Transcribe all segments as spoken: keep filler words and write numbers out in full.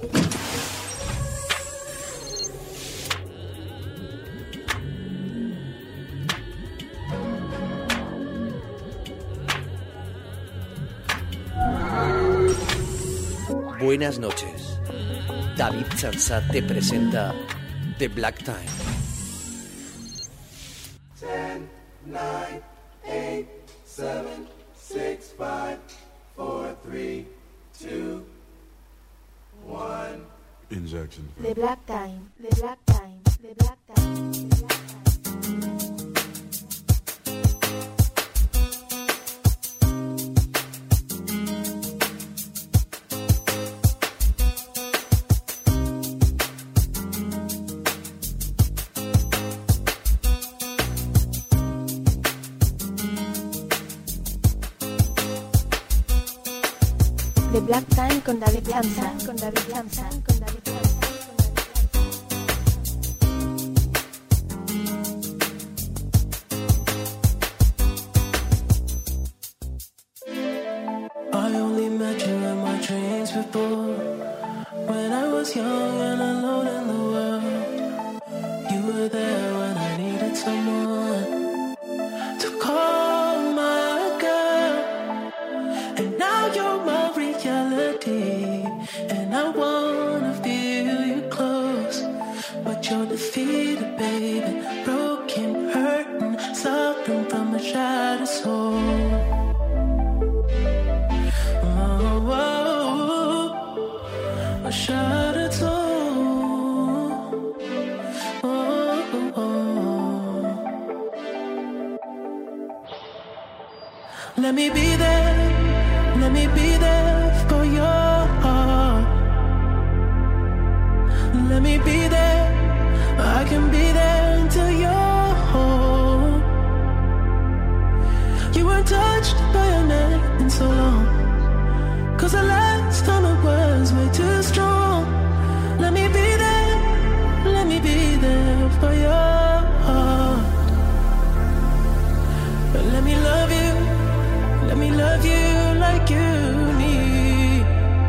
Buenas noches. David Chansat te presenta The Black Time. ten, nine, eight, seven, six, five, four, three, two, one. Injection. The Black Time. The Black Time. The Black Time. The Black Time. The Black Time con David Chansat, con David Chansat, con David Chansat. I only met you in my dreams before, when I was young and alone in the world. You were there when I needed someone to call my girl, and now you're my reality, and I wanna feel you close, but you're defeated, baby, broken, hurting, suffering from a shattered soul. Oh, oh, oh, a shattered soul. Oh, oh, oh. Let me be there, let me be there for your heart. Let me be there, I can be there until you're home. You weren't touched by a man in so long, 'cause the last time it was way too strong. Let me be there, let me be there for your heart. But let me love you, let me love you like you need,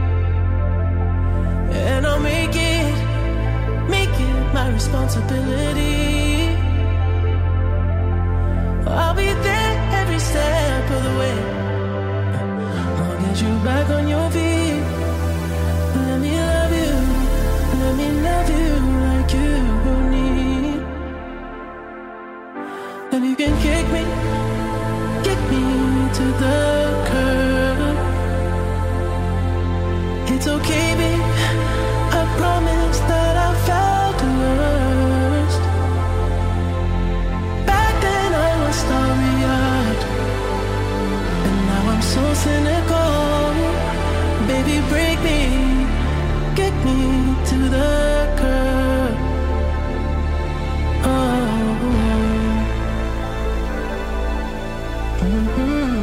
and I'll make it, make it my responsibility. I'll be there every step of the way. I'll get you back on your feet. Let me love you, let me love you like you need. And you can kick me, kick me to the curb. It's okay, babe, I promise that I felt the worst. Back then I was starry-eyed, and now I'm so cynical. Baby, break me, get me to the curb. Oh, mm-hmm.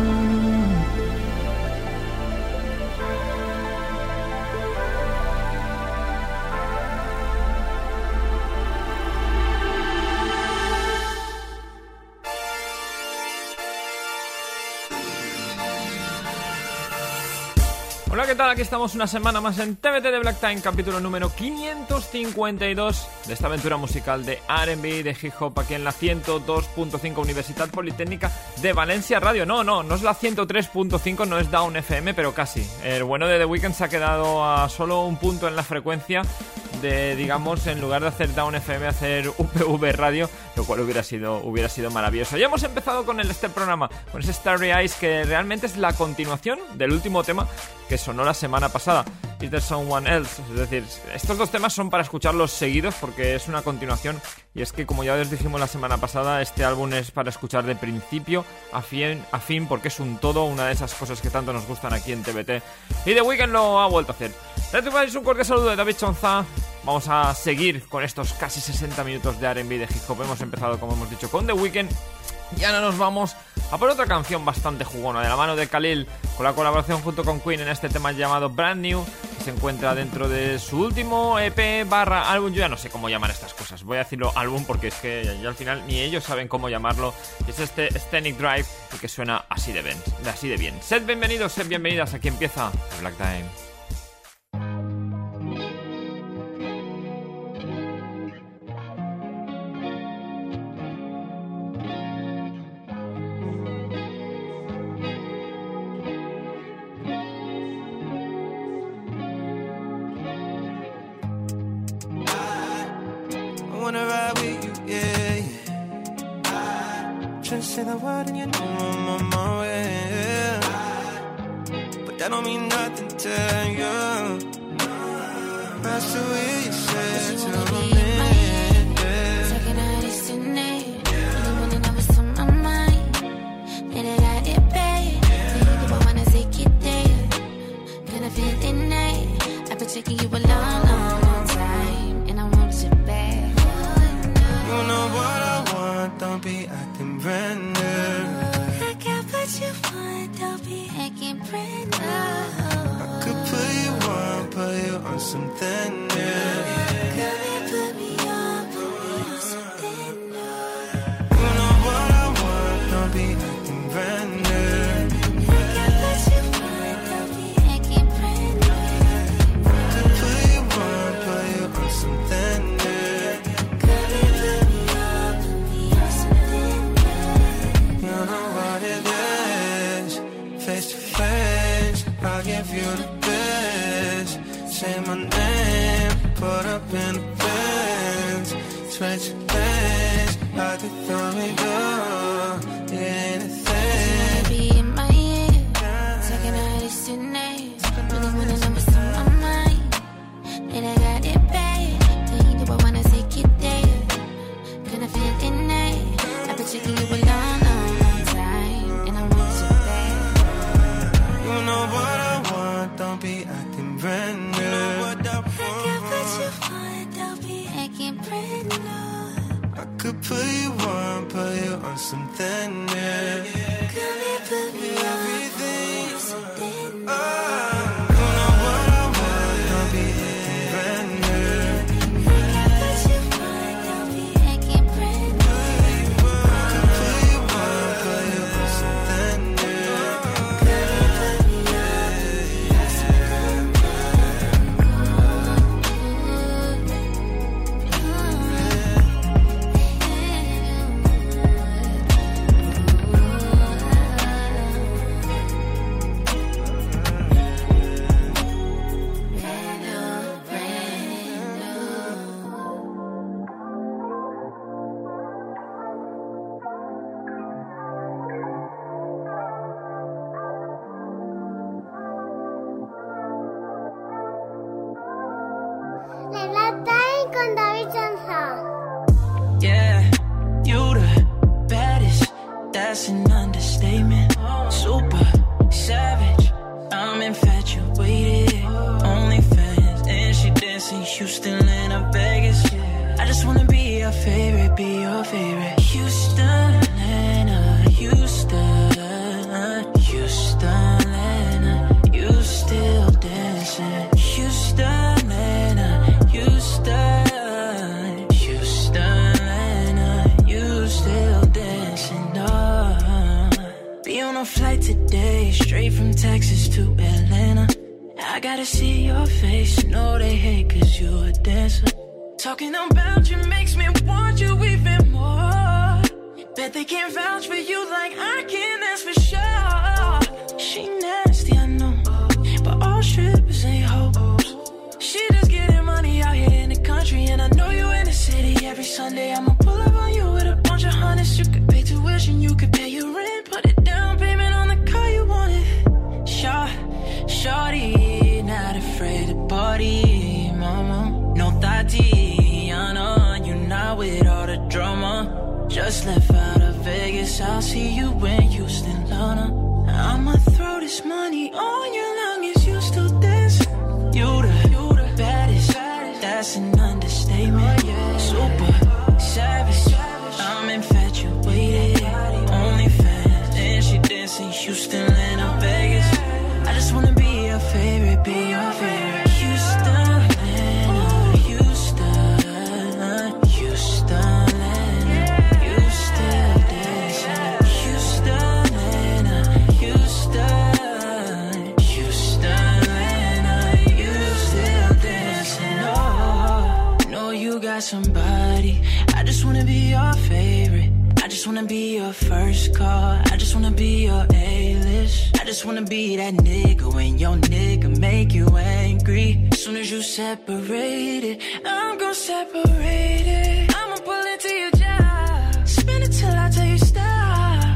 Hola, ¿qué tal? Aquí estamos una semana más en T V T de Black Time, capítulo número quinientos cincuenta y dos de esta aventura musical de R and B, de hip hop, aquí en la ciento dos punto cinco Universidad Politécnica de Valencia Radio. No, no, no es la ciento tres punto cinco, no es Down F M, pero casi. El bueno de The Weeknd se ha quedado a solo un punto en la frecuencia de, digamos, en lugar de hacer Down F M, hacer U P V Radio, lo cual hubiera sido, hubiera sido maravilloso. Ya hemos empezado con el, este programa, con ese Starry Eyes, que realmente es la continuación del último tema que sonó la semana pasada, Is There Someone Else. Es decir, estos dos temas son para escucharlos seguidos porque es una continuación, y es que, como ya os dijimos la semana pasada, este álbum es para escuchar de principio a fin, a fin porque es un todo, una de esas cosas que tanto nos gustan aquí en T V T, y The Weeknd lo ha vuelto a hacer. Reciban un cordial saludo de David Chansat. Vamos a seguir con estos casi sesenta minutos de R and B, de hip hop. Hemos empezado, como hemos dicho, con The Weeknd, y ahora nos vamos a por otra canción bastante jugona, de la mano de Khalil, con la colaboración junto con Queen en este tema llamado Brand New, que se encuentra dentro de su último E P barra álbum. Yo ya no sé cómo llamar estas cosas, voy a decirlo álbum porque es que ya, ya al final ni ellos saben cómo llamarlo. Es este Scenic Drive, y que suena así de bien, así de bien. Sed bienvenidos, sed bienvenidas, aquí empieza Black Time. say the word and you know I'm on my way. But that don't mean nothing to you. That's the way you say it to me. Taking all this tonight. Really wanna know what's on my mind. Let it out, it bad. Do I wanna take it there? Gonna feel it night. I've been checking you a long, long, long time. And I want you back. You know what I want, don't be acting brand new. I got what you want, don't be acting brand new. I could put you on, put you on something new. Come and put me on, put me on something new. You know what I want, don't be acting brand new. I got what you want, don't be acting brand new. I could put you on, put you on something new. Come and put me on, put me on something new. You know what it is, face to face, I'll give you the best. Say my name, put up in the fence. Switch your legs, I could throw it up, anything. Be in my ear, taking all this tonight. Really wanna know what's on my mind. And I got it bad. Tell you do I wanna take it there? Gonna feel it night. I've been checking you a long, long, long time. And I want you back. You know what I want, don't be acting brand new. You know what I I got what you want. want, don't be acting brand new. I could put you on, put you on something new. Come and put me on, Everything. put me on something new. Oh, you know what I want, don't be acting brand new. I got what you want, don't be acting brand new. I could put you on, put you on something new. Come and put me on, put me on something new. La Latin con David Chanza. Yeah, you the baddest, that's an understatement. Super savage, I'm infatuated. Only fans, and she dancing Houston, Atlanta, Vegas. I just wanna be your favorite, be your favorite. Houston, Atlanta, Houston, Houston, Atlanta, you still dancing. Houston, Atlanta, Houston, Houston, Atlanta, you still dancing. Oh, be on a flight today, straight from Texas to Atlanta. I gotta see your face, know they hate cause you a dancer. Talking about you makes me want you even more. Bet they can't vouch for you like I can, that's for sure. She nasty, I know, but all strippers ain't hoes. She just getting money out here in the country, and I know you in the city. Every Sunday I'ma pull up on you with a bunch of hundreds. You could pay tuition, you could pay your rent, put it down payment on the car you wanted. Short, shorty, not afraid to party, mama. No Tatiana, you not with all the drama. Just left out of Vegas, I'll see you in Houston, Lana. I'ma throw this money on you long as you still dance. You the, you the baddest, that's an understatement. Super savage, I'm infatuated. Only fans, and she dancing Houston, Atlanta, Vegas. I just wanna be your favorite, be your favorite. Houston, Atlanta, Houston, Houston, Atlanta, you still dancing. Houston, Atlanta, Houston, Houston, Atlanta, you still dancing. Oh, know you got somebody. I just wanna be your favorite. I just wanna be your first call. I just wanna be your A-list. I just wanna be that nigga when your nigga make you angry. As soon as you separate it, I'm gon' separate it. I'ma pull into your job, spin it till I tell you stop.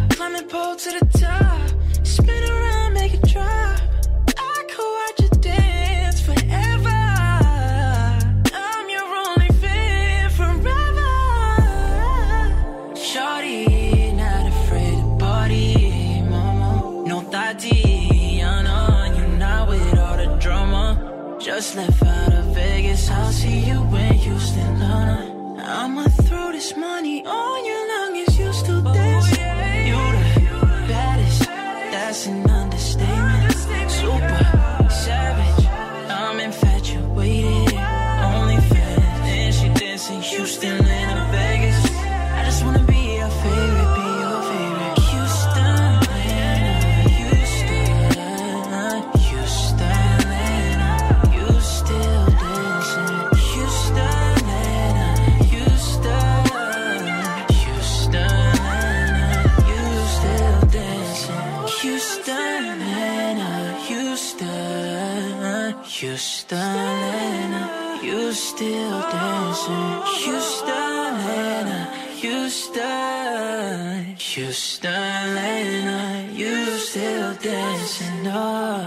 just left out of Vegas. I'll see you in Houston, Lana. I'ma throw this money on you long as you still dance. You the baddest, that's an understatement. Super savage, I'm infatuated. Only fan, and she dancing Houston, Atlanta, Vegas. I just wanna be your favorite, be your favorite. Houston, Atlanta, Houston, Houston, Atlanta, you still dancing. Houston, Atlanta, Houston, Houston, Atlanta, you still dancing. Houston, Atlanta, Houston, Houston, Atlanta, you still dancing. Houston, Atlanta, Houston, Houston, Atlanta, you still dancing. Oh.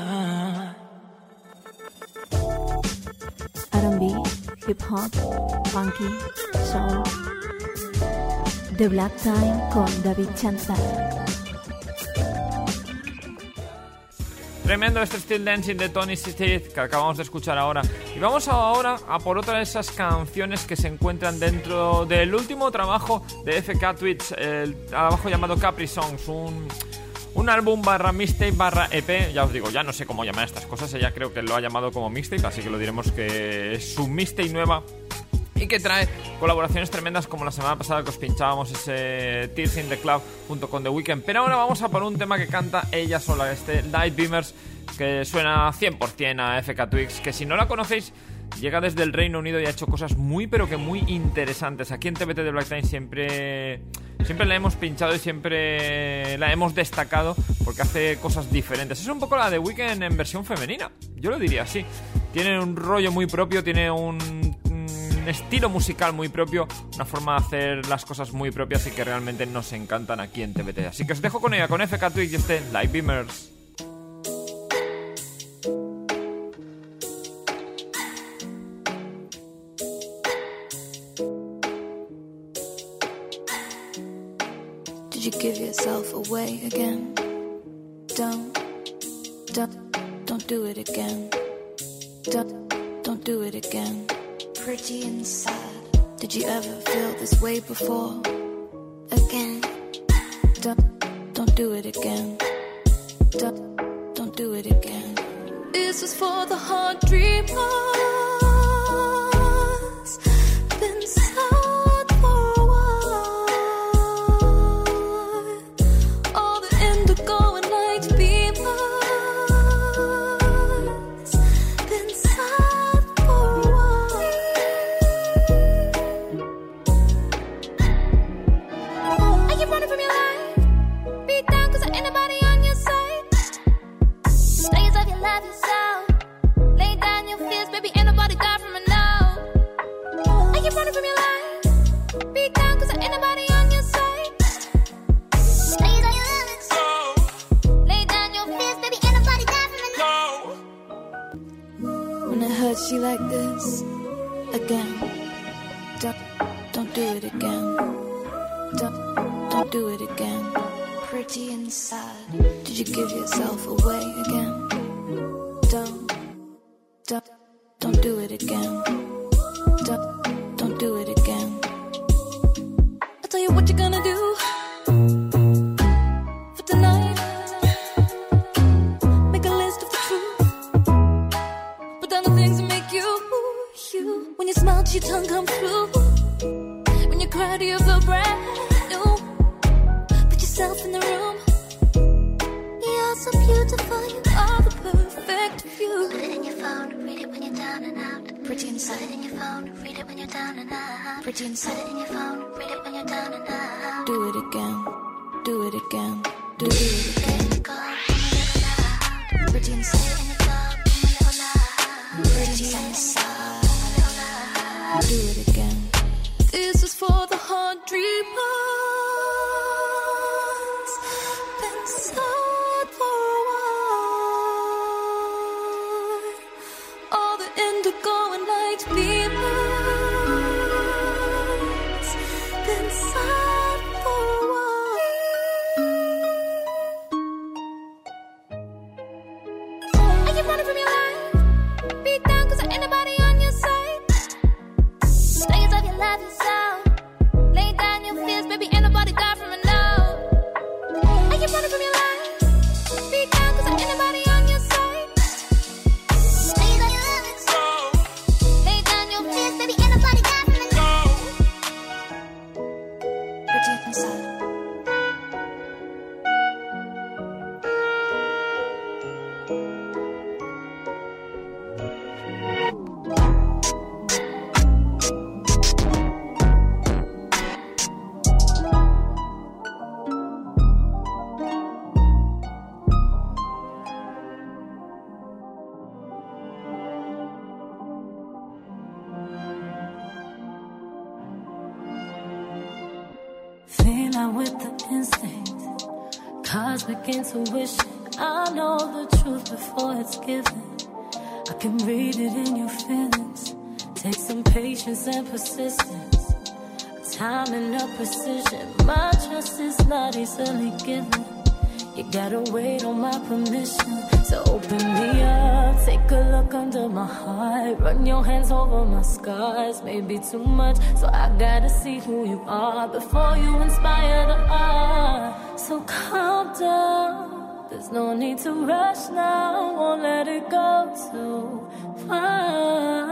R and B, hip hop, funky, soul. The Black Time con David Chanza. Tremendo este Still Dancing de Tony Stith que acabamos de escuchar ahora. Y vamos ahora a por otra de esas canciones que se encuentran dentro del último trabajo de F K Twigs, el trabajo llamado Capri Songs, un, un álbum barra mixtape barra E P. Ya os digo, ya no sé cómo llamar estas cosas, ella creo que lo ha llamado como mixtape, así que lo diremos que es su mixtape nueva y que trae colaboraciones tremendas como la semana pasada que os pinchábamos ese Tears in the Cloud junto con The Weeknd. Pero ahora vamos a por un tema que canta ella sola, este Light Beamers, que suena cien por ciento a F K Twigs, que si no la conocéis, llega desde el Reino Unido y ha hecho cosas muy pero que muy interesantes. Aquí en T V T de Black Time siempre, siempre la hemos pinchado y siempre la hemos destacado porque hace cosas diferentes. Es un poco la de Weeknd en versión femenina, yo lo diría así. Tiene un rollo muy propio, tiene un estilo musical muy propio, una forma de hacer las cosas muy propias y que realmente nos encantan aquí en T V T. Así que os dejo con ella, con F K Twigs y este Light Beamers. Did you give yourself away again? Don't, don't, don't do it again. Don't, don't do it again. Pretty inside. Did you ever feel this way before? Again. Don't, don't do it again. Don't, don't do it again. This is for the hard dreamers. Been sad for a while. All the indigo and light beamers. Been sad for a while. Are you running from your life? Beat down cause there ain't nobody on your side. Days of your life yourself. Lay down your fears, baby, ain't nobody got from it now. Are you running from your life? Beat down cause there ain't nobody on your side. Days of your life yourself. Lay down your fears, baby, ain't nobody got from it now. When it hurts you like this, again. Don't, don't do it again. Don't, don't do it again. Pretty inside. Did you give yourself away again? Don't, don't, don't do it again. Don't, don't do it again. I'll tell you what you're gonna do for tonight. Make a list of the truth. Put down the things that make you, you. When you smile, your tongue come through. When you cry, do you feel brand new? Put yourself in the room. You're so beautiful, you are the perfect view. Put it in your phone, read it when you're down and out. Pretty inside. Put it in your phone, read it when you're down and out. Pretty inside. Put it in your phone, read it when you're down and out. Do it again, do it again, do it again. Pretty inside. Pretty inside. Do it again. This is for the hard dreamers. Been sad for a while. All the indigo and light beamers. Been sad for a while. Are you running from your life? Beat down cause I ain't down with the instinct, cosmic intuition. I know the truth before it's given. I can read it in your feelings. Takes some patience and persistence, time and no precision. My trust is not easily given. You gotta wait on my permission. So open me up, take a look under my heart. Run your hands over my scars. Maybe too much, so I gotta see who you are before you inspire the art. So calm down, there's no need to rush now. Won't let it go too far.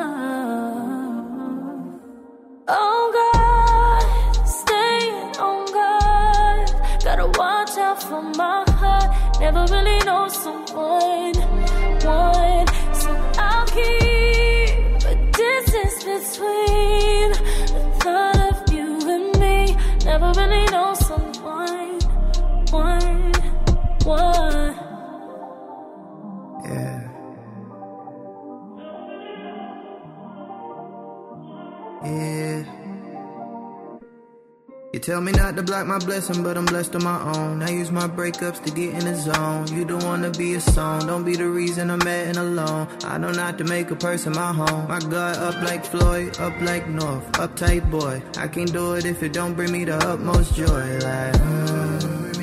On guard, staying on guard. Gotta watch out for my heart. Never really know someone, one. So I'll keep a distance between the thought of you and me. Never really know someone, one, one. Yeah. Yeah. You tell me not to block my blessing, but I'm blessed on my own. I use my breakups to get in the zone. You don't wanna be a song, don't be the reason I'm mad and alone. I know not to make a person my home. My God up like Floyd, up like North, uptight boy. I can't do it if it don't bring me the utmost joy. Like, mm,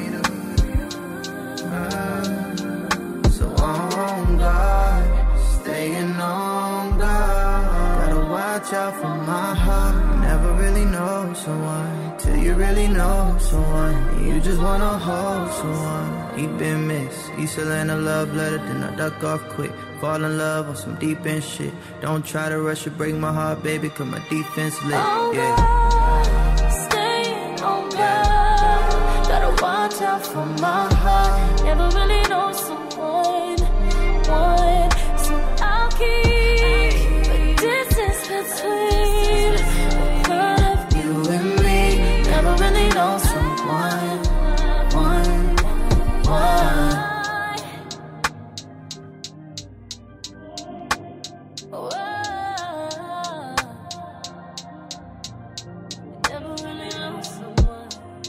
uh, so on God, staying on God. Gotta watch out for my heart. Never really know someone till you really know someone. You just wanna hold someone. He been missed. He still in a love letter, then I duck off quick. Fall in love on some deep end shit. Don't try to rush or break my heart, baby, cause my defense lit. On Yeah. God, staying on God. Gotta watch out for my heart. Never really know someone, one. So I'll keep a distance between the thought of you and me. Never really know someone, one, one. Never really know someone.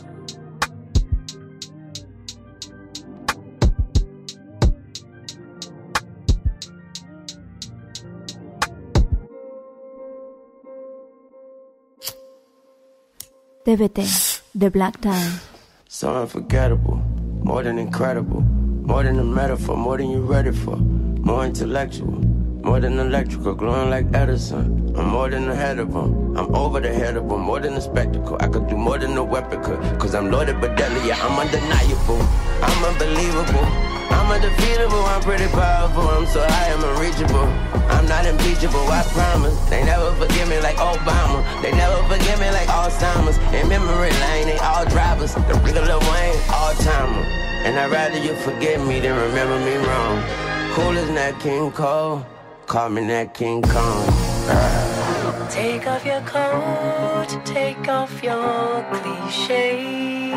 T V T, The Black Time. So unforgettable, more than incredible, more than a metaphor, more than you're ready for, more intellectual, more than electrical, glowing like Edison. I'm more than a head of them, I'm over the head of them, more than a spectacle. I could do more than a weapon could, cause I'm loaded but deadly, yeah, I'm undeniable, I'm unbelievable, I'm undefeatable, I'm pretty powerful, I'm so high, I'm unreachable, I'm not impeachable, I promise. They never forgive me like Obama, they never forgive me like Alzheimer's. In memory lane, they all drivers, the real Lil Wayne, all-timer. And I'd rather you forgive me than remember me wrong. Cool as Nat King Cole, call me Nat King Kong. uh. Take off your coat, take off your cliches.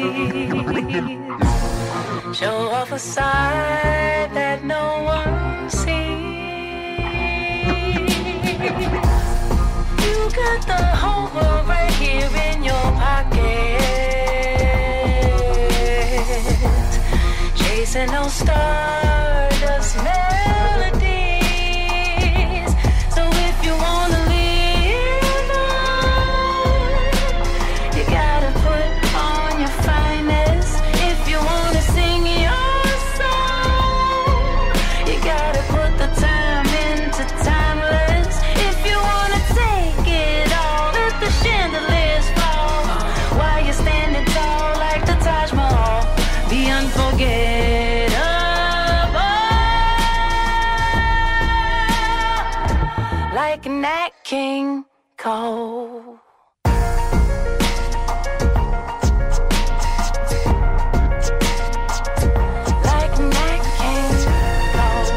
Show off a side that no one sees. You got the whole world right here in your pocket. Chasing those stardust melodies. So if you wanna live on, you gotta put on your finest. If you wanna sing your song, you gotta put the time into timeless. If you wanna take it all, let the chandeliers fall while you're standing tall like the Taj Mahal. Be unforgettable, like Nat King Cole. Like Nat King Cole.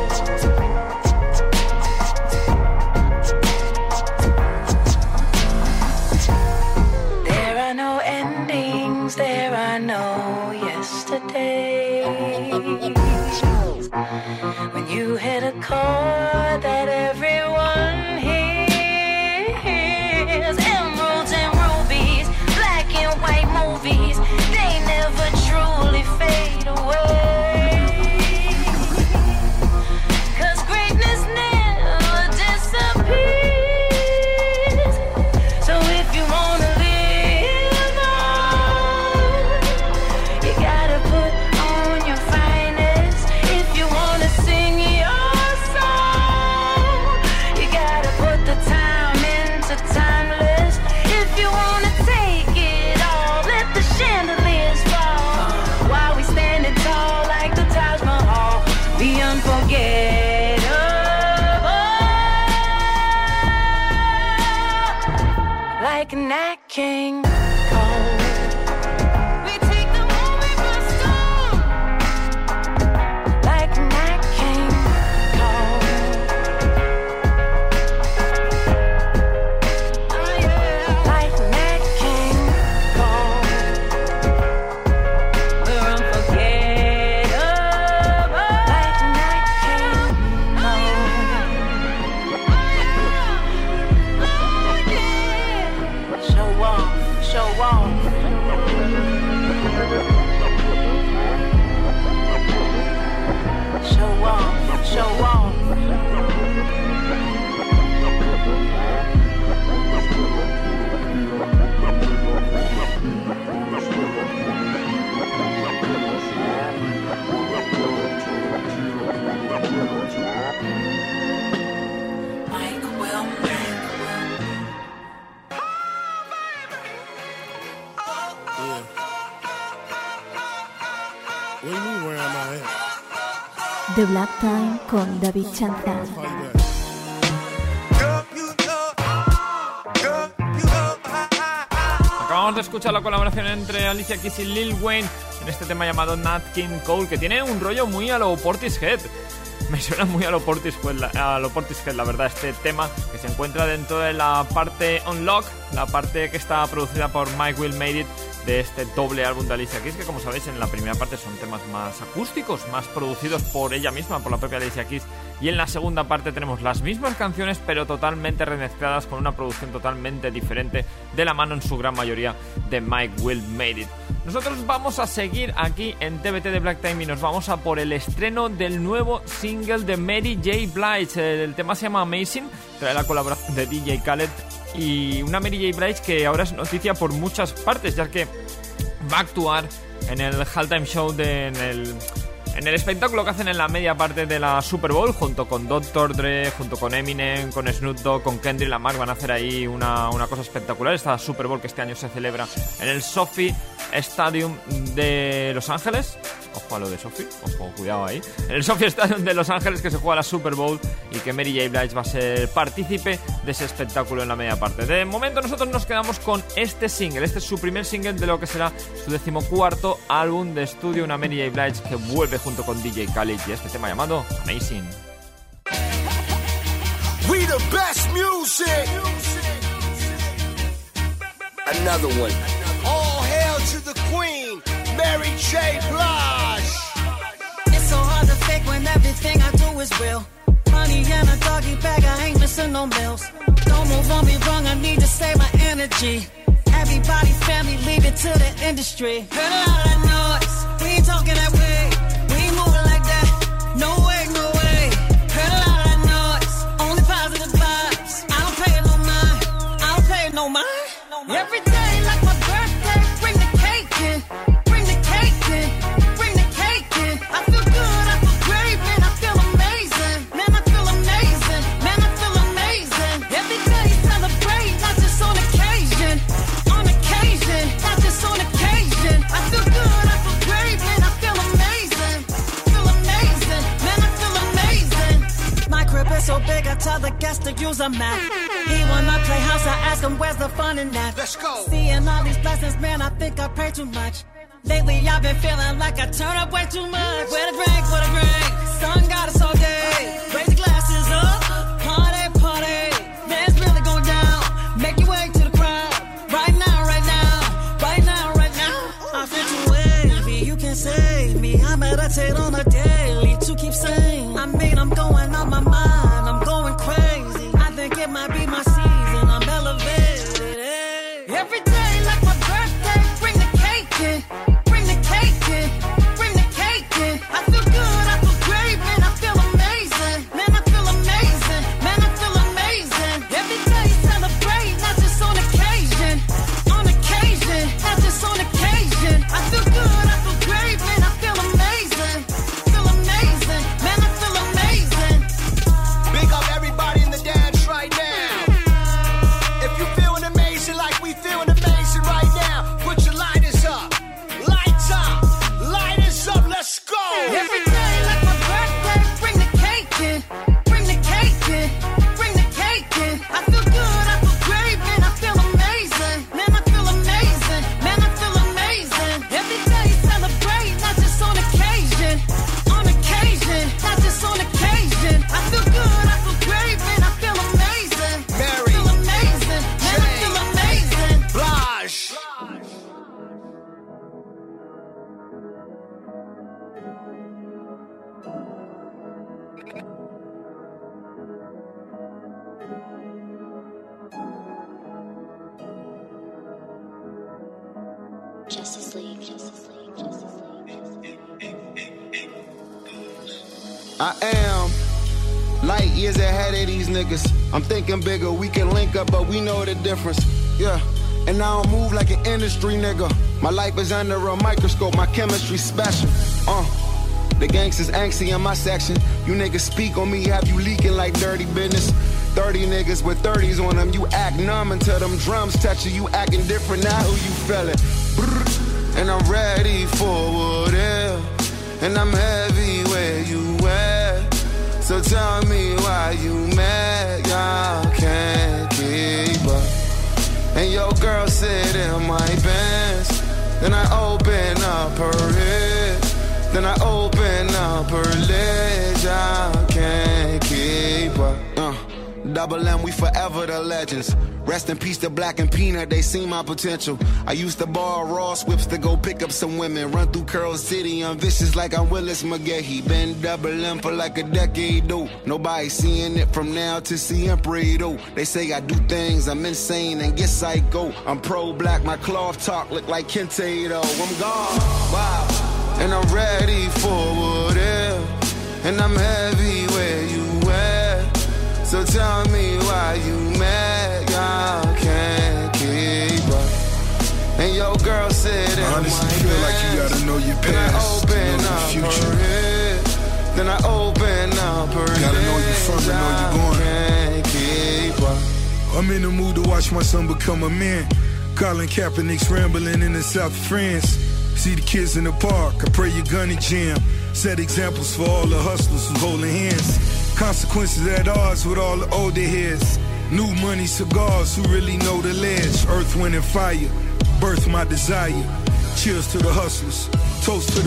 There are no endings, there are no yesterdays. When you hit a chord that everyone hears, like a Nat King Cole. We take the moment by storm, like a Nat King Cole. Oh yeah, like a Nat King Cole. We're unforgettable, like a Nat King Cole. Show off, show off. Show off, show off. Mike Will, What do you mean, where am I at? The Black Time con David Chanzal. Acabamos de escuchar la colaboración entre Alicia Keys y Lil Wayne en este tema llamado Nat King Cole, que tiene un rollo muy a lo Portishead. Me suena muy a lo Portishead, a lo Portishead, la verdad, este tema que se encuentra dentro de la parte Unlock, la parte que está producida por Mike Will Made It, de este doble álbum de Alicia Keys, que como sabéis en la primera parte son temas más acústicos, más producidos por ella misma, por la propia Alicia Keys, y en la segunda parte tenemos las mismas canciones pero totalmente remezcladas con una producción totalmente diferente, de la mano en su gran mayoría de Mike Will Made It. Nosotros vamos a seguir aquí en T V T de Black Time y nos vamos a por el estreno del nuevo single de Mary J. Blige. El tema se llama Amazing, trae la colaboración de D J Khaled y una Mary J. Blige que ahora es noticia por muchas partes, ya que va a actuar en el Halftime Show de, en el en el espectáculo que hacen en la media parte de la Super Bowl, junto con doctor Dre, junto con Eminem, con Snoop Dogg, con Kendrick Lamar. Van a hacer ahí una, una cosa espectacular, esta Super Bowl que este año se celebra en el SoFi Stadium de Los Ángeles. Ojo a lo de SoFi, ojo, cuidado ahí. En el SoFi Stadium de Los Ángeles, que se juega la Super Bowl y que Mary J. Blige va a ser partícipe de ese espectáculo en la media parte. De momento nosotros nos quedamos con este single. Este es su primer single de lo que será su decimocuarto álbum de estudio, una Mary J. Blige que vuelve junto con D J Khaled y este tema llamado Amazing. We the best music. Another one. All hail to the queen, Mary J. Blige. It's so hard to fake when everything I do is real. Money and a doggy bag, I ain't missing no meals. Don't move on me wrong, I need to save my energy. Everybody, family, leave it to the industry. Heard a lot of that noise, we ain't talking that way. We ain't moving like that, no way, no way. Heard a lot of that noise, only positive vibes. I don't pay no mind, I don't pay no mind. Every day like my birthday, bring the cake in, bring the cake in, bring the cake in. I feel good, I feel great, man, I feel amazing. Man, I feel amazing, man, I feel amazing. Every day celebrate, not just on occasion, on occasion, not just on occasion. I feel good, I feel great, man, I feel amazing, feel amazing, man, I feel amazing. My crib is so big, I tell the guests to use a map. He wanna play house, I ask him where's the fun in that. Let's go. Seeing all these blessings, man, I think I pray too much. Lately I've been feeling like I turn up way too much. Where the drink, where the drink? Sun got us all day. Raise the glasses up, party, party. Man, it's really going down. Make your way to the crowd. Right now, right now, right now, right now. I feel too wavy, you can save me. I meditate on a daily to keep sane. I mean, I'm going on my mind, I'm going crazy. I think it might be my season, I'm elevated. Hey. Every day like my birthday, bring the cake in, bring the cake in, bring the cake in. I feel good, I feel great, man, I feel amazing. Man, Justice League. Justice League. Justice League. I am light years ahead of these niggas. I'm thinking bigger, we can link up, but we know the difference. Yeah, and I don't move like an industry nigga. My life is under a microscope, my chemistry special. Uh, the gangsters angsty in my section. You niggas speak on me, have you leaking like dirty business. thirty niggas with thirties on them, you act numb until them drums touch you. You acting different now, who you feeling? Brrr. And I'm ready for whatever. And I'm heavy where you at. So tell me why you mad, y'all can't keep up. And your girl sit in my Benz. Then I open up her head. Then I open up her legs, y'all can't keep up. Uh. Double M, we forever the legends. Rest in peace to Black and Peanut, they see my potential. I used to borrow Ross whips to go pick up some women. Run through Curl City, I'm vicious like I'm Willis McGahee. Been double M for like a decade, though. Nobody seeing it from now to siempre, though. They say I do things, I'm insane and get psycho. I'm pro-black, my cloth talk look like Kente, though. I'm gone, wow. And I'm ready for whatever. And I'm heavy where you at. So tell me why you mad, y'all can't keep up. And your girl said in honestly my feel bed. like you gotta know your past to know your future. Her head, then I open up her Gotta know you from and know you going. Can't keep up. I'm in the mood to watch my son become a man. Colin Kaepernick's rambling in the south of France. See the kids in the park, I pray you're gonna jam. Set examples for all the hustlers who holding hands. Consequences at odds with all the older heads. New money cigars who really know the ledge. Earth, wind, and fire, birth my desire. Cheers to the hustlers, toast to the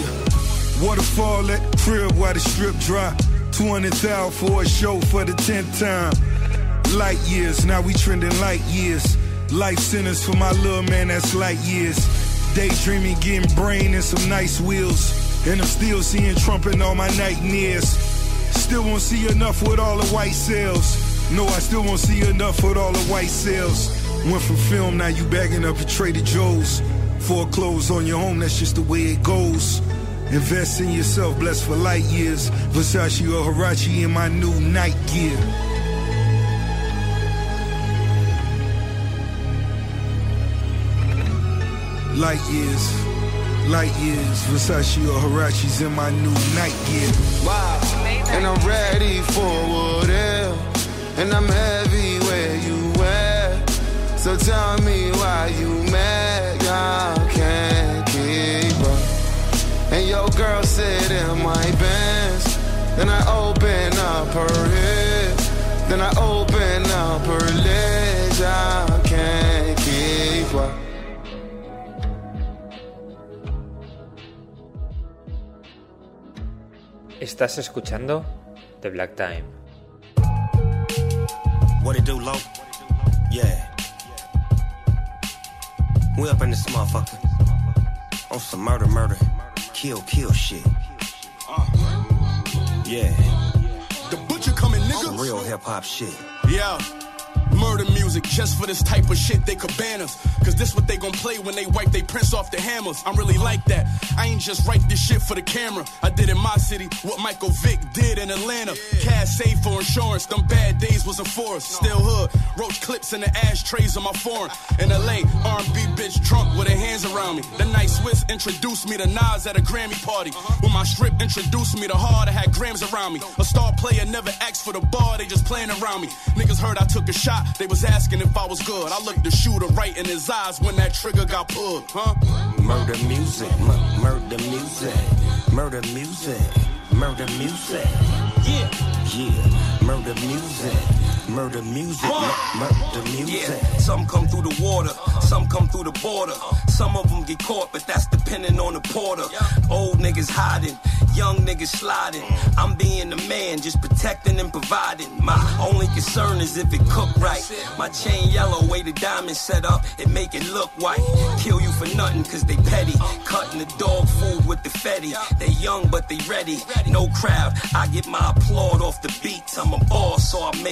choir. Waterfall at the crib while the strip dry. two hundred thousand for a show for the tenth time. Light years, now we trending light years. Life sentence for my little man, that's light years. Daydreaming, getting brain and some nice wheels. And I'm still seeing Trump in all my nightmares. Still won't see enough with all the white cells. No, I still won't see enough with all the white cells. Went from film, now you bagging up at Trader Joe's. Foreclose on your home, that's just the way it goes. Invest in yourself, blessed for light years. Versace or Huarache in my new night gear. Light years. Light years, Versace or Huarache's in my new night gear. Wow, and I'm ready for whatever. And I'm heavy where you at. So tell me why you mad, y'all can't keep up. And your girl sit in my Benz. Then I open up her head. Then I open up her legs, y'all can't keep up. Estás escuchando The Black Time. What it do, low? Yeah. We up in this motherfucker. On some murder, murder. Kill, kill shit. Yeah. The butcher coming, nigga. Some real hip hop shit. Yeah. Murder music, just for this type of shit they could ban us. Cause this what they gon' play when they wipe they prints off the hammers. I'm really like that. I ain't just write this shit for the camera. I did in my city what Michael Vick did in Atlanta. Cash saved for insurance, them bad days wasn't for us. Still hood, roach clips in the ashtrays of my foreign. In L A, R and B bitch drunk with her hands around me. The night Swiss introduced me to Nas at a Grammy party. When my strip introduced me to Hard, I had grams around me. A star player never asked for the bar, they just playing around me. Niggas heard I took a shot, they was asking if I was good. I looked the shooter right in his eyes when that trigger got pulled, huh? Murder music, m- murder music, murder music, murder music. Yeah, yeah, murder music. Murder music, m- murder music. Yeah, some come through the water, some come through the border. Some of them get caught, but that's depending on the porter. Old niggas hiding, young niggas sliding. I'm being the man, just protecting and providing. My only concern is if it cooked right. My chain yellow, way the diamond set up, it make it look white. Kill you for nothing, cause they petty. Cutting the dog food with the fetty. They young, but they ready. No crowd, I get my applaud off the beats. I'm a boss, so I make sure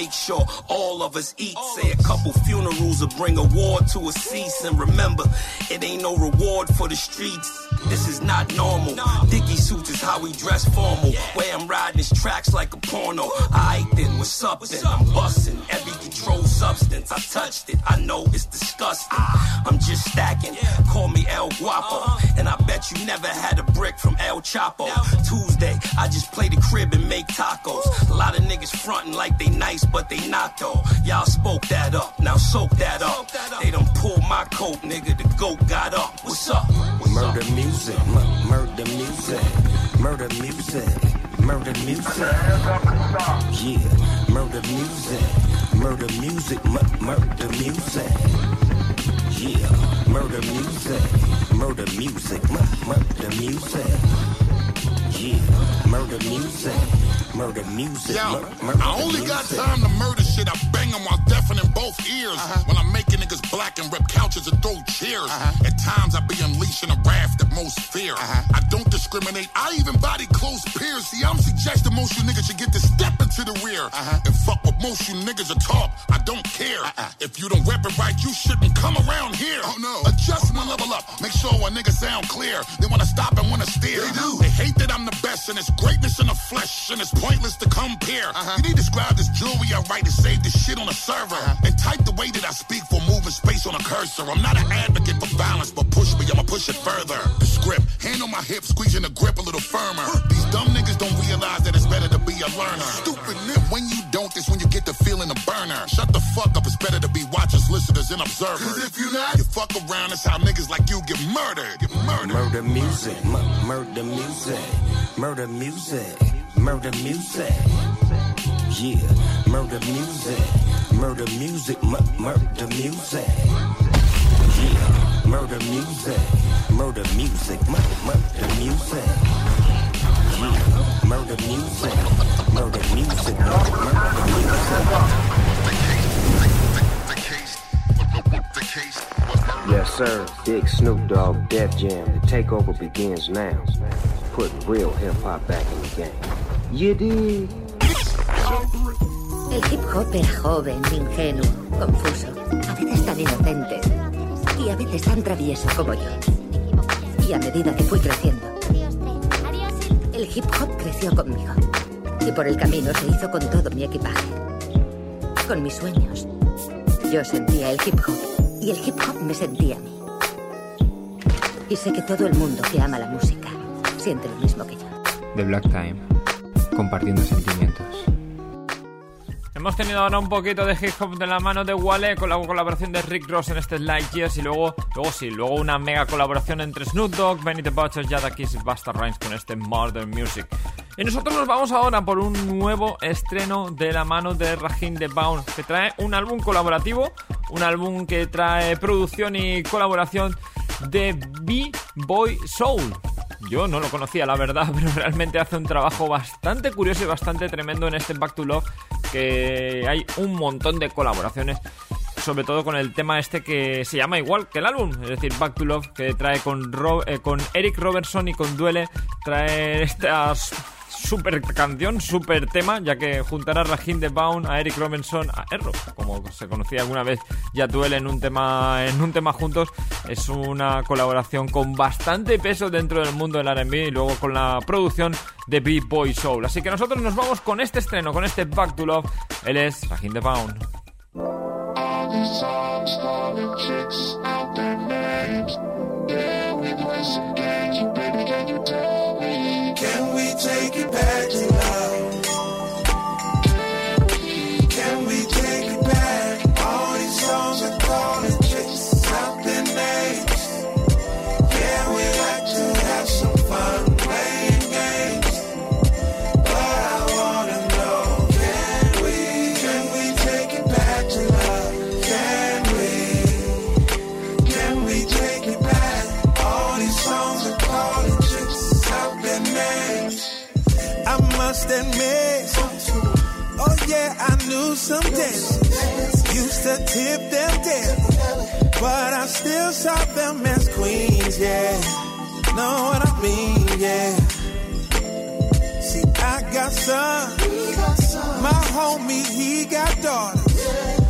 all of us eat. Say a couple funerals will bring a war to a cease. And remember, it ain't no reward for the streets. This is not normal. Dicky suits is how we dress formal. Way I'm riding his tracks like a porno. I then, what's up then? I'm busting every controlled substance. I touched it, I know it's disgusting. I'm just stacking, call me El Guapo. And I bet you never had a brick from El Chapo. Tuesday, I just play the crib and make tacos. A lot of niggas frontin' like they nice, but they not though. Y'all spoke that up, now soak that up. They done pulled my coat, nigga, the goat got up. What's up? What's murder up? music, m- murder music, murder music, murder music. Yeah, murder music, murder music, m- murder music. Yeah, murder music, murder music, m- murder music. Yeah, murder music, murder music. Yo, mur- murder I only music. got time to murder shit. I bang them while deafening both ears. Uh-huh. When I'm making niggas black and rip couches and throw chairs. Uh-huh. At times I be unleashing a wrath that most fear. Uh-huh. I don't discriminate. I even body close peers. See, I'm suggesting most you niggas should get to step into the rear. Uh-huh. And fuck what most you niggas are talk. I don't care. Uh-uh. If you don't rep it right, you shouldn't come around here. Oh no. Adjustment level up. Make sure a nigga sound clear. They wanna stop and wanna steer. They do. They hate that I'm the best, and it's greatness in the flesh, and it's pointless to compare. Uh-huh. You need to describe this jewelry I write to save this shit on a server. Uh-huh. And type the way that I speak for moving space on a cursor. I'm not an advocate for violence, but push me, I'ma push it further. The script, hand on my hip, squeezing the grip a little firmer. These dumb niggas don't realize that it's better to be a learner. Stupid nigga, when you don't, that's when you get the feeling of burner. Shut the fuck up, it's better to be watchers, listeners, and observers. Cause if you not, you fuck around, that's how niggas like you get murdered. Get murdered. Murder music, m- murder music, murder music, murder music. Yeah, murder music, murder music, m- murder music. Yeah, murder music, murder music, m- murder music. Yeah, murder music, murder music, m- murder music. Yes, sir. Big Snoop Dogg, Def Jam. The takeover begins now. Putting real hip-hop back in the game. You dig? El hip hop era joven, ingenuo, confuso, a veces tan inocente y a veces tan travieso como yo. Y a medida que fui creciendo, el hip hop creció conmigo. Y por el camino se hizo con todo mi equipaje. Con mis sueños. Yo sentía el hip hop y el hip hop me sentía a mí. Y sé que todo el mundo que ama la música siente lo mismo que yo. The Black Time, compartiendo sentimientos. Hemos tenido ahora un poquito de hip hop de la mano de Wale con la colaboración de Rick Ross en este Light Years y luego, luego sí, luego una mega colaboración entre Snoop Dogg, Benny the Butcher, Jadakiss y Busta Rhymes con este Murder Music. Y nosotros nos vamos ahora por un nuevo estreno de la mano de Raheem DeVaughn, que trae un álbum colaborativo, un álbum que trae producción y colaboración de B-Boy Soul. Yo no lo conocía, la verdad, pero realmente hace un trabajo bastante curioso y bastante tremendo en este Back to Love, que hay un montón de colaboraciones, sobre todo con el tema este que se llama igual que el álbum, es decir, Back to Love, que trae con, Ro- eh, con Eric Robertson y con Duele, trae estas... super canción, super tema, ya que juntar a Raheem DeVaughn, a Eric Robertson, a Erro, como se conocía alguna vez, ya Duele en un tema en un tema juntos, es una colaboración con bastante peso dentro del mundo del R and B y luego con la producción de B-Boy Soul. Así que nosotros nos vamos con este estreno, con este Back to Love. Él es Raheem DeVaughn. Can we take it back to love? Can we take it back? All these songs are calling chicks out their names. Yeah, we like to have some fun playing games. But I wanna know, can we, can we take it back to love? Can we, can we take it back? All these songs are calling chicks out their names. I must admit, oh yeah, I knew some dances. Used to tip them dead, but I still saw them as queens, yeah. Know what I mean, yeah. See, I got some, my homie, he got daughters.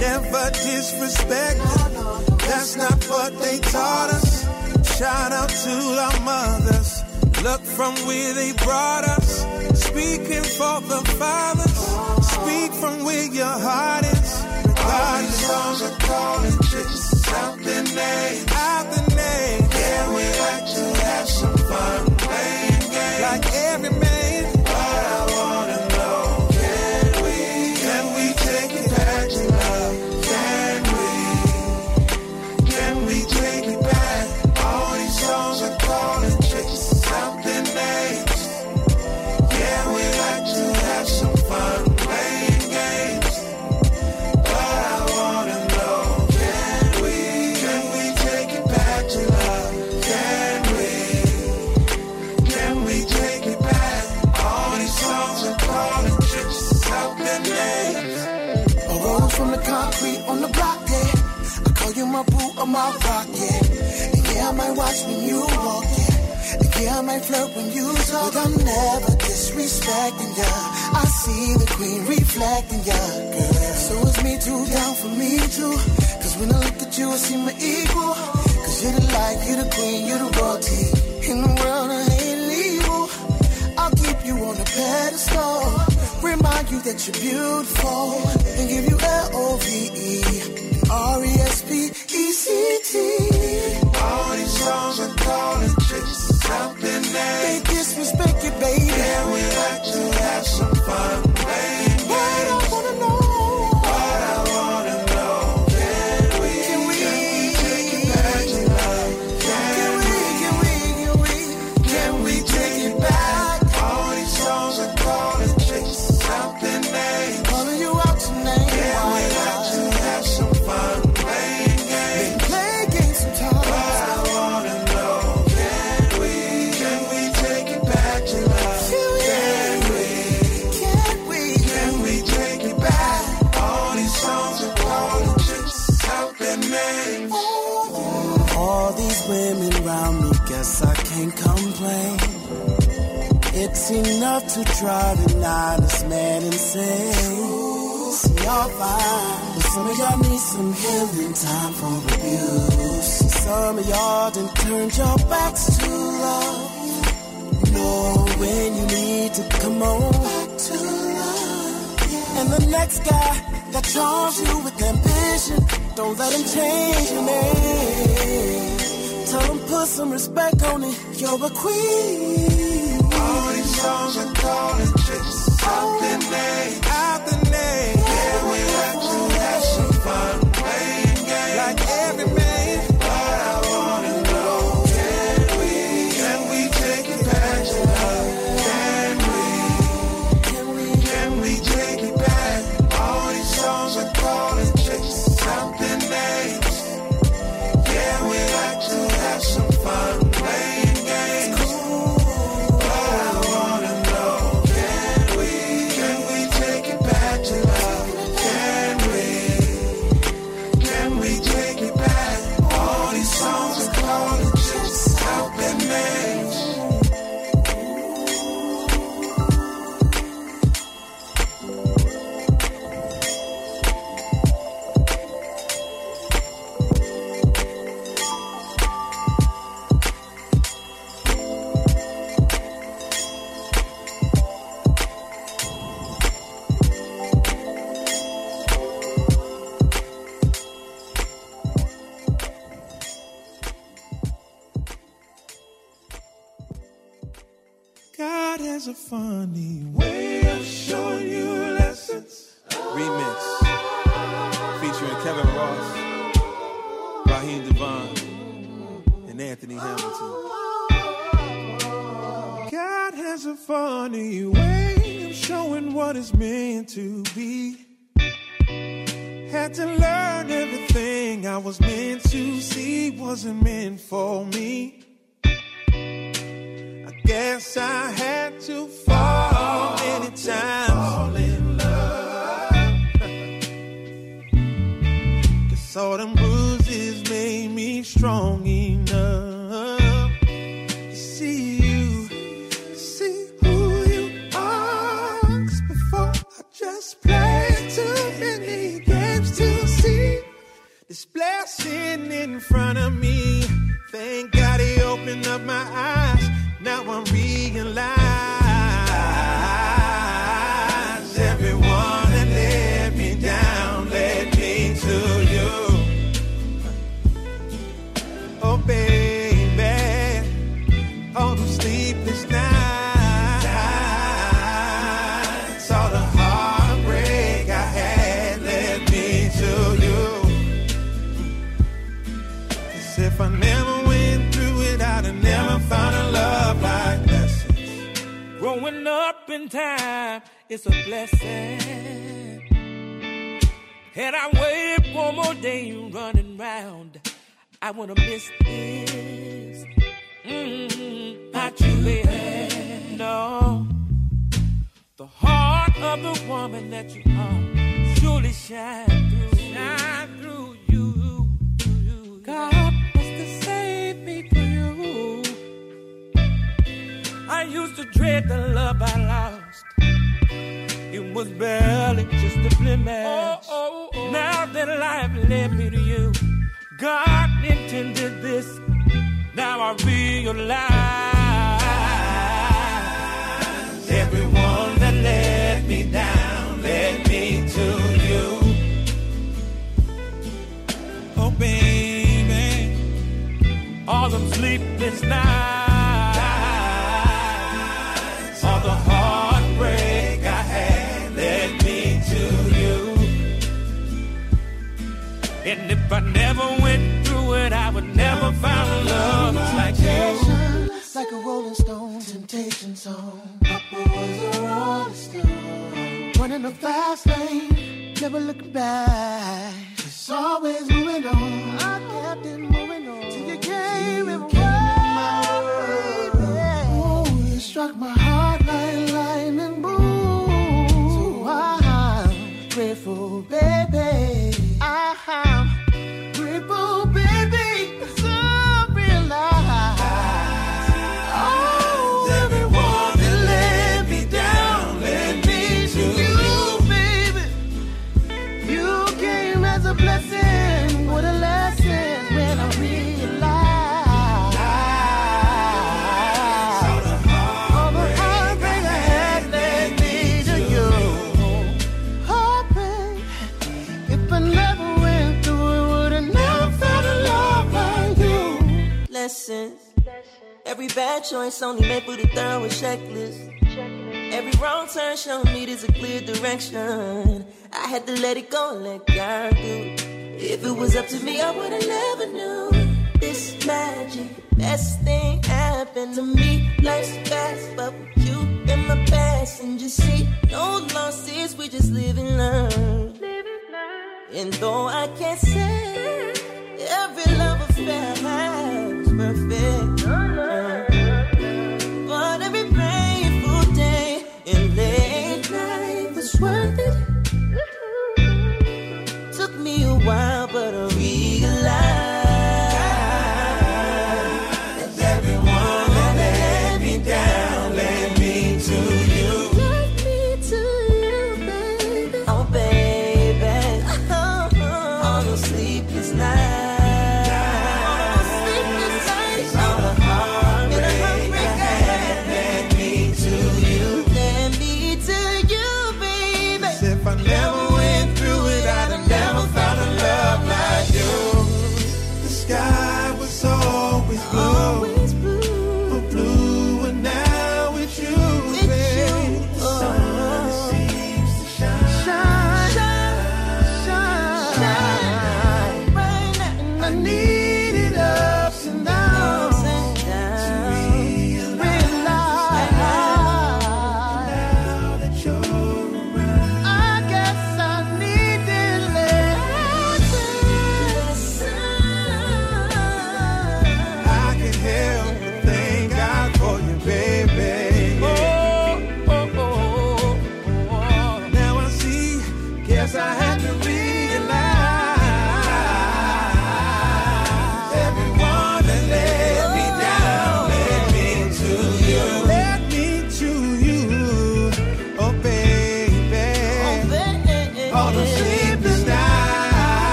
never disrespected. That's not what they taught us. Shout out to our mothers. Look from where they brought us. Speaking for the fathers. Speak from where your heart is. All these songs are calling chicks out their name. Out the name. Yeah, we like to have some fun playing games. Like every man. But I wanna know, can we, can we take it back to love? Can we, can we take it back? All these songs are calling chicks out their names. Yeah, we like to have some fun playing games. But I wanna know, can we, can we take it back to love? Can we, can we take it back? All these songs are calling chicks out their names. I rose from the concrete on the block, yeah. I call you my boo or my rock, yeah. And yeah, I might watch when you walk, yeah. And yeah, I might flirt when you talk, but I'm never disrespecting ya. I see the queen reflecting ya, girl. So it's me too, down for me too. Cause when I look at you, I see my equal. Cause you're the light, you're the queen, you're the royalty. In the world, I ain't evil. I'll keep you on a pedestal. Remind you that you're beautiful. And give you L O V E R E S P E C T. All these songs are calling chicks out their names. They disrespect you, baby. Yeah, we like to have some fun playing games. But I wanna know. But I wanna know, can we, Can we, can we take it back to love? Can, Can we, can we, can we, can we take it back? All these songs are calling chicks out their names. calling you out tonight? Yeah, we like to have some fun playing games. Play games sometimes. But I wanna know, can we, can we take it back to love? Can we, Can we? can we take it back? All these songs are calling chicks out their names. All these women around me, guess I can't complain. It's enough to drive an honest man insane. See, y'all fine, but some of y'all need some healing time for abuse. Some of y'all done turned your backs to love. Know when you need to come on back to love. And the next guy that charms you with ambition, don't let him change your name. Tell him put some respect on it, you're a queen. All these songs are calling chicks out their name. Out the name. Yeah, we like to have some fun playing games. Like every man. But I wanna know, can we, can we take it back to love? Can we, Can we, can we take it back? All these songs are calling chicks out their names. Yeah, we like to have some fun playing games. But I wanna know, can we, can we take it back to love? Can we, can we take it back? All these songs are calling chicks out their names. God has a funny way of showing you lessons. Remix featuring Kevin Ross, Raheem Devon, and Anthony Hamilton. God has a funny way of showing what it's meant to be. Had to learn everything I was meant to see wasn't meant for me. I guess I had to fall many times. Fall in love. Cause all them bruises made me strong enough to see you, to see who you are. Cause before I just played too many games to This blessing in front of me. Thank God he opened up my eyes. Now I'm realized everyone that let me down led me to you. Oh baby, all those sleepless nights, all the heartbreak I had led me to you. As if I never went through it, I'd have never found a love like this. Growing up in time, it's a blessing. Had I waited one more day running round, I would've missed this. Mm-hmm. Not you, baby. No. The heart of the woman that you are surely shine through. Shine through you. you. God must have saved me for you. I used to dread the love I lost. It was barely just a blemish. Oh, oh, oh. Now that life led me to you, God intended this. Now I realize everyone that let me down led me to you. Oh baby, all them sleepless nights, all the heartbreak I had led me to you. And if I never went through it, I would never find a love like you. Like a Rolling Stone temptation song. Papa was a rolling stone. Running a fast lane, never looking back. It's always moving on. I kept it moving on. Till you came and came my way. Ooh, it struck my heart like lightning boom. So I'm grateful, baby. I'm grateful, baby. So I realize everyone that let me down led me to you, baby. You came as a blessing, what a lesson when I realized all the heartbreak I had led me to you. Hoping if I never went through it, would have never found a love like you. Lessons. Every bad choice only made for the thorough checklist. Every wrong turn showed me there's a clear direction. I had to let it go and let God do it. If it was up to me, I would've never knew this magic. Best thing happened to me. Life's fast, but with you in my past, and just see no losses, we just live and learn. And though I can't say every love affair was perfect, but every painful day and late night was worth it. Took me a while, but I realized that everyone that let me down led me to you. Led me to you, baby. Oh, baby. Oh, oh. All those sleepless nights. If I never went through it, I'd have never found a love like you. The sky was always blue, always blue, but blue, and now it's you, with baby. You. The sun oh. seems to shine, shine, shine, shine, shine. Right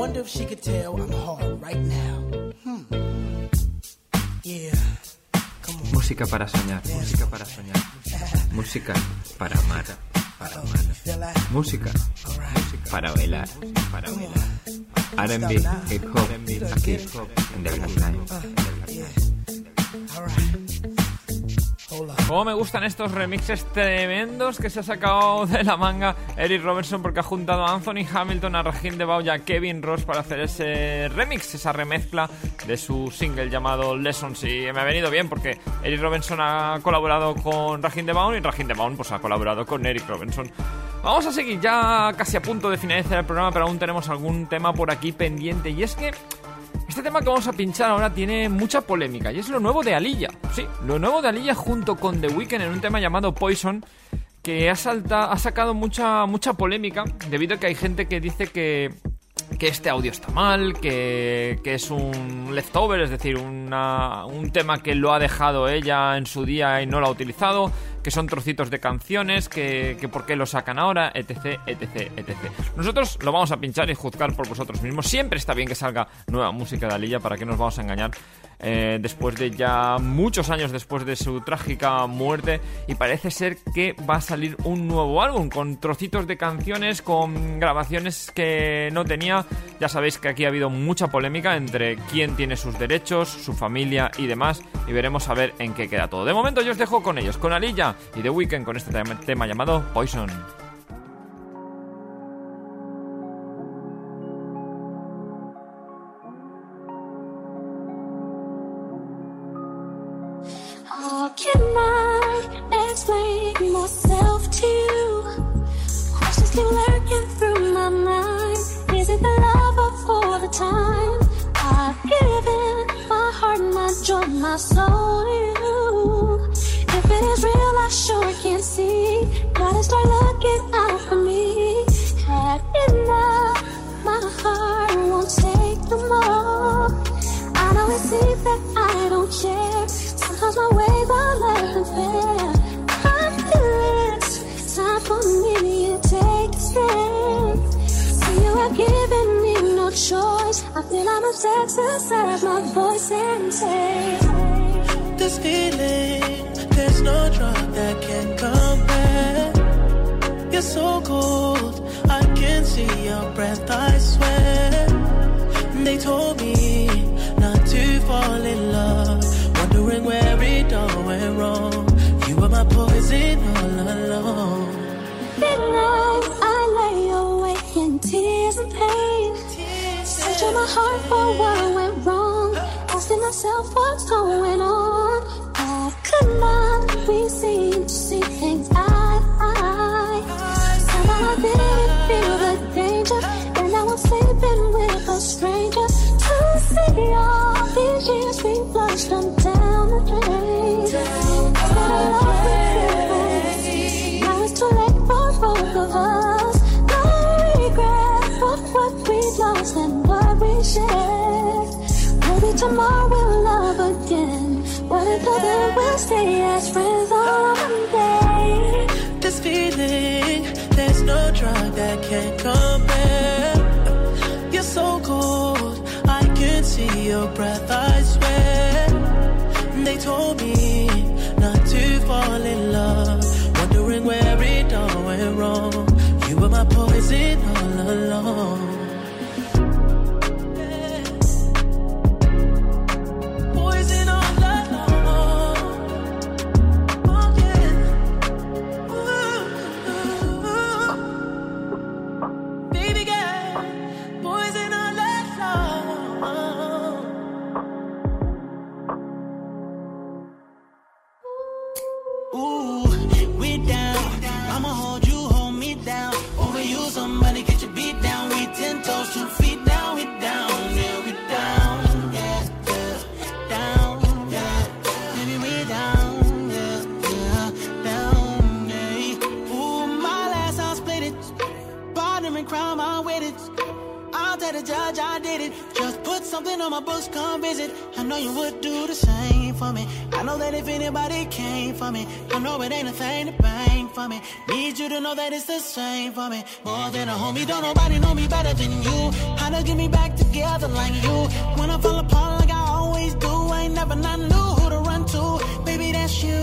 wonder if she could tell I'm hard right now. Hmm. Yeah. Música para soñar, música para soñar. Música para amar, para amar. Música, música para bailar, para bailar. R and B, hip hop, aquí en The Black Time. Cómo me gustan estos remixes tremendos que se ha sacado de la manga Eric Robertson, porque ha juntado a Anthony Hamilton, a Raheem DeVaughn y a Kevin Ross para hacer ese remix, esa remezcla de su single llamado Lessons. Y me ha venido bien porque Eric Robertson ha colaborado con Raheem DeVaughn y Raheem DeVaughn pues ha colaborado con Eric Robertson. Vamos a seguir ya casi a punto de finalizar el programa, pero aún tenemos algún tema por aquí pendiente, y es que este tema que vamos a pinchar ahora tiene mucha polémica, y es lo nuevo de Aaliyah. Sí, lo nuevo de Aaliyah junto con The Weeknd en un tema llamado Poison, que ha, salta, ha sacado mucha, mucha polémica, debido a que hay gente que dice que, que este audio está mal, que, que es un leftover, es decir, una, un tema que lo ha dejado ella en su día y no lo ha utilizado, que son trocitos de canciones, que, que por qué lo sacan ahora, etc, etc, etcétera. Nosotros lo vamos a pinchar y juzgar por vosotros mismos. Siempre está bien que salga nueva música de Aaliyah, para que nos vamos a engañar, eh, después de ya muchos años después de su trágica muerte, y parece ser que va a salir un nuevo álbum con trocitos de canciones, con grabaciones que no tenía. Ya sabéis que aquí ha habido mucha polémica entre quién tiene sus derechos, su familia y demás, y veremos a ver en qué queda todo. De momento yo os dejo con ellos, con Aaliyah y The Weeknd, con este tema, tema llamado Poison. How can I explain myself to you? Questions keep lurking through my mind. Is it the love of all the time? I've given my heart, my joy, my soul to you. If it is real, I sure can see. Gotta start looking out for me. Had enough, my heart won't take no more. I know it seems that I don't care. Sometimes my ways are less than fair. I feel it's time for me to take a stand. See, you have given me no choice. I feel I'm obsessed inside my voice and say, this feeling, there's no drug that can compare. You're so cold, I can see your breath, I swear. They told me not to fall in love, wondering where it all went wrong. You were my poison all alone. Midnight, I lay awake in tears and pain, searching my heart for what went wrong, asking myself what's going on. Why could not we seem to see things eye to eye? Somehow I didn't feel the danger, and now I'm sleeping with a stranger. To see all these years we flushed them down the drain. Instead of love with you, now it's too late for both of us. No regret for what we lost and what we shared. Maybe tomorrow we'll love again. What if then we'll stay as friends all day? This feeling, there's no drug that can compare. You're so cold, I can see your breath, I swear. They told me not to fall in love, wondering where it all went wrong. You were my poison all along. Something on my books, come visit. I know you would do the same for me. I know that if anybody came for me, I know it ain't a thing to bang for me. Need you to know that it's the same for me. More than a homie, don't nobody know me better than you. I to get me back together like you. When I fall apart like I always do, I ain't never not knew who to run to. Baby, that's you.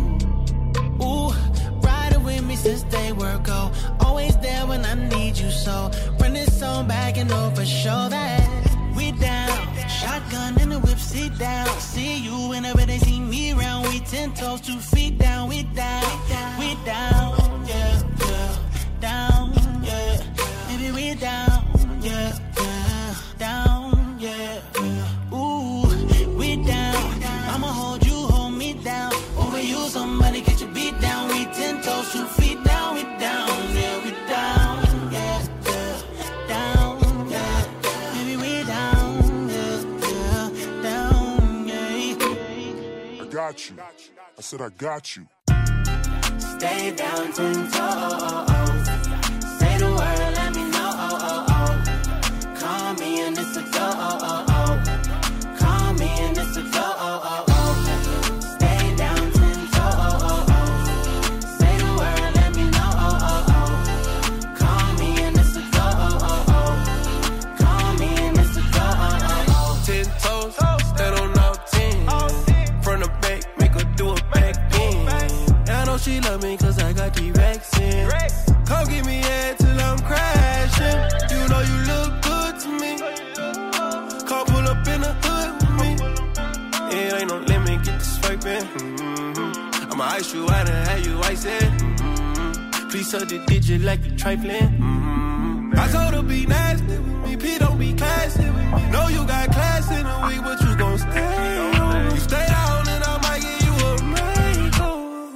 Ooh, riding with me since day work go. Always there when I need you so. Run this song back and over, show that we down. Shotgun in the whip, sit down. See you whenever they see me around. We ten toes, two feet down. We down, we down, yeah, yeah, down, yeah. Baby, we down, yeah, yeah, down, yeah, yeah. Ooh, we down. I'ma hold you, hold me down. Over you, somebody get your beat down. We ten toes, two feet down. We down, yeah, we down, yeah, yeah, down, yeah. Baby, we down, yeah, yeah, down, yeah. I got you. I said I got you. Stay down ten toes. Say the word, let me know. Oh, oh, oh. Call me and it's a go. Oh, oh, oh. Call me and it's a go. Oh, oh, oh. Stay down ten toes. Say the word, let me know. Oh, oh, oh. Call me and it's a go. Oh, oh, oh. Call me and it's a go. Oh, oh, oh. Ten toes, stand on all ten. From the back, make her do a back bend. I know she love me cause I got the racks in. Come give me head till I'm crashing. You know you look good to me. Come pull up in the hood with me. It ain't no limit, get the swiping. Mm-hmm. I'ma ice you out and have you ice it. Mm-hmm. Please suck the digit like you trifling. Mm-hmm. I told her be nasty with me, P don't be classy with me. Know you got class in a week, but you gon' stay. You stay down and I might give you a raincoat.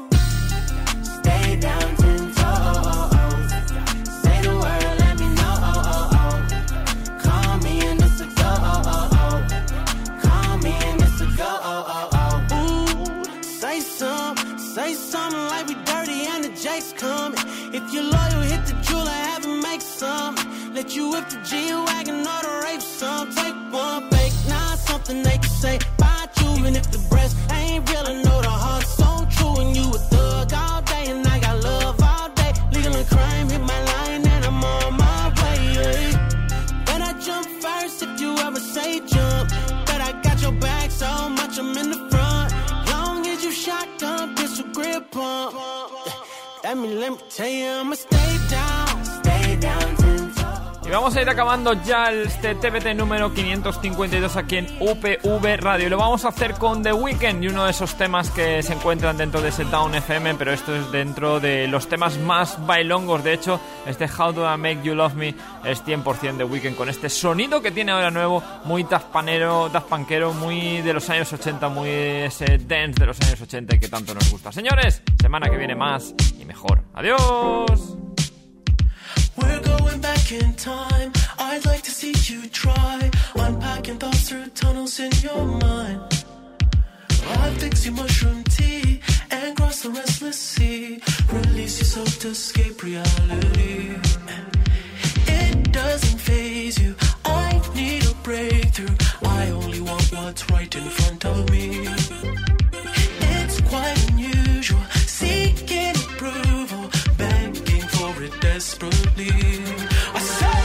Stay down ten toes. Say the word, let me know. Oh, oh, oh. Call me and it's a go. Oh, oh, oh. Call me and it's a go. Oh, oh, oh. Ooh, say something, say something like we dirty and the Jake's coming. If you're loyal, hit the jeweler, have him make some. Let you whip the G-Wagon or the rape some. Take one fake, nah, something they can say about you. And if the breast ain't real, I know the heart's so true. And you a thug all day, and I got love all day. Legal and crime hit my line, and I'm on my way. Bet I jump first if you ever say jump. Bet I got your back so much, I'm in the front. Long as you shotgun, pistol grip pump. Let me, let me tell you, I'ma stay down, stay down ten toes. Y vamos a ir acabando ya este T V T número quinientos cincuenta y dos aquí en U P V Radio. Y lo vamos a hacer con The Weeknd y uno de esos temas que se encuentran dentro de ese Down F M, pero esto es dentro de los temas más bailongos. De hecho, este How Do I Make You Love Me es cien por ciento The Weeknd, con este sonido que tiene ahora nuevo, muy tazpanero, tazpanquero, muy de los años ochenta, muy ese dance de los años ochenta y que tanto nos gusta. Señores, semana que viene más y mejor. ¡Adiós! We're going back in time. I'd like to see you try unpacking thoughts through tunnels in your mind. I'll fix your mushroom tea and cross the restless sea. Release yourself to escape reality. It doesn't faze you. I need a breakthrough. I only want what's right in front of me. It's quite unusual, seeking approval, begging for it desperately. I said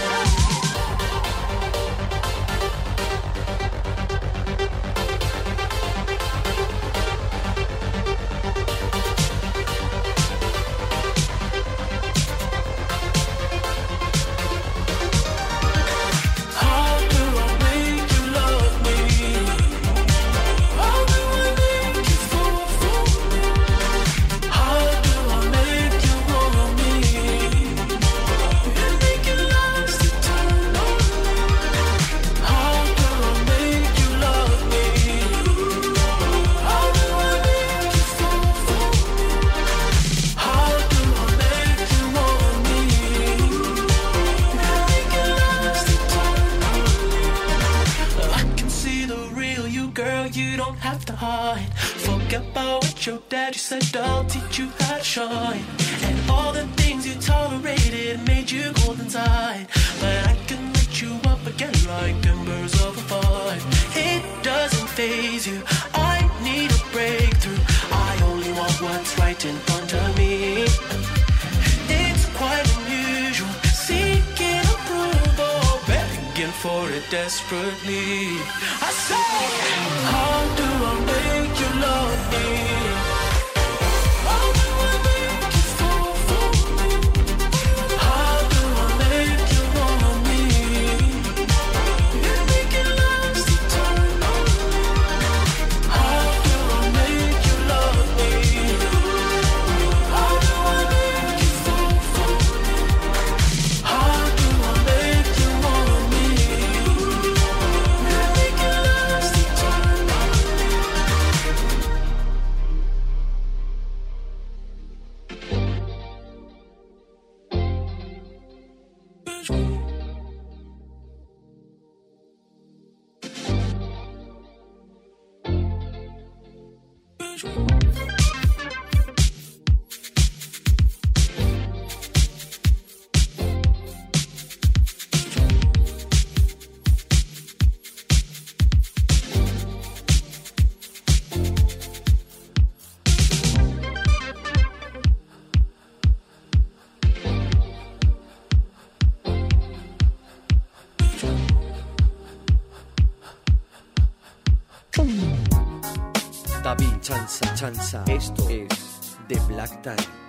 your daddy said I'll teach you how to shine. And all the things you tolerated made you cold inside. But I can light you up again like embers of a fire. It doesn't faze you, I need a breakthrough. I only want what's right in front of me. It's quite unusual, seeking approval, begging for it desperately. I say, how do I make you love me? How do I make you fall for me? How do I make you want me? You make it last eternally. How do I make you love me? How do I make you fall for me? How do I make you want me? You make it last eternally. David Chanza, Chanza. Esto es The Black Time.